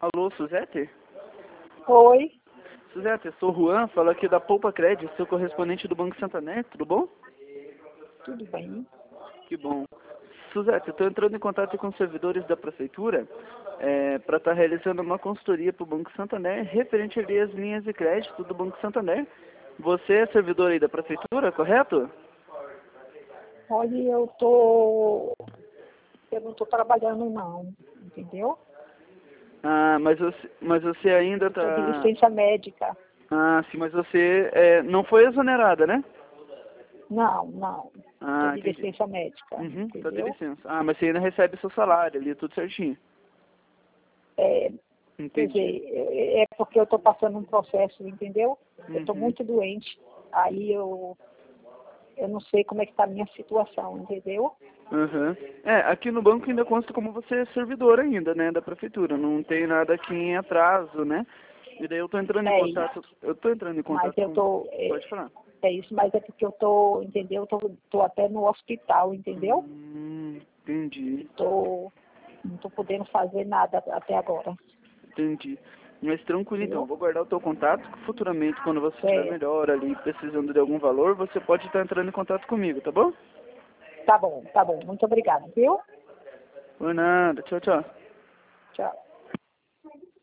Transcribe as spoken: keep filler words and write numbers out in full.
Alô, Suzete? Oi, Suzete, eu sou o Juan, falo aqui da Poupa Cred, seu correspondente do Banco Santander, tudo bom? tudo bem? Que bom. Suzete, eu estou entrando em contato com os servidores da Prefeitura é, para estar realizando uma consultoria para o Banco Santander referente ali às linhas de crédito do Banco Santander. Você é servidor aí da Prefeitura, correto? Olha, eu tô. Eu não tô trabalhando não, entendeu? Ah, mas você, mas você ainda Eu tô de está... licença médica. Ah, sim, mas você é, não foi exonerada, né? Não, não. Tô Ah, de entendi. licença médica, Uhum, tá de entendeu? licença. Ah, mas você ainda recebe seu salário ali, tudo certinho. É, quer Entendi. dizer, é é porque eu tô passando um processo, entendeu? Eu tô Uhum, muito doente. Aí eu, eu não sei como é que tá a minha situação, entendeu? uhum. É, aqui no banco ainda consta como você é servidor ainda, né, da prefeitura. Não tem nada aqui em atraso, né? E daí eu tô entrando em É isso. contato, eu tô entrando em Mas contato eu com... tô. É, Pode falar. é isso, mas é porque eu tô, entendeu? Eu tô, tô até no hospital, entendeu? Hum, entendi, Tô, não estou podendo fazer nada até agora, entendi. Mas tranquilo então, viu? vou guardar o teu contato, futuramente quando você estiver É, melhor ali, precisando de algum valor, você pode estar entrando em contato comigo, tá bom? tá bom, tá bom. Muito obrigada, viu? Por nada, tchau, tchau. Tchau.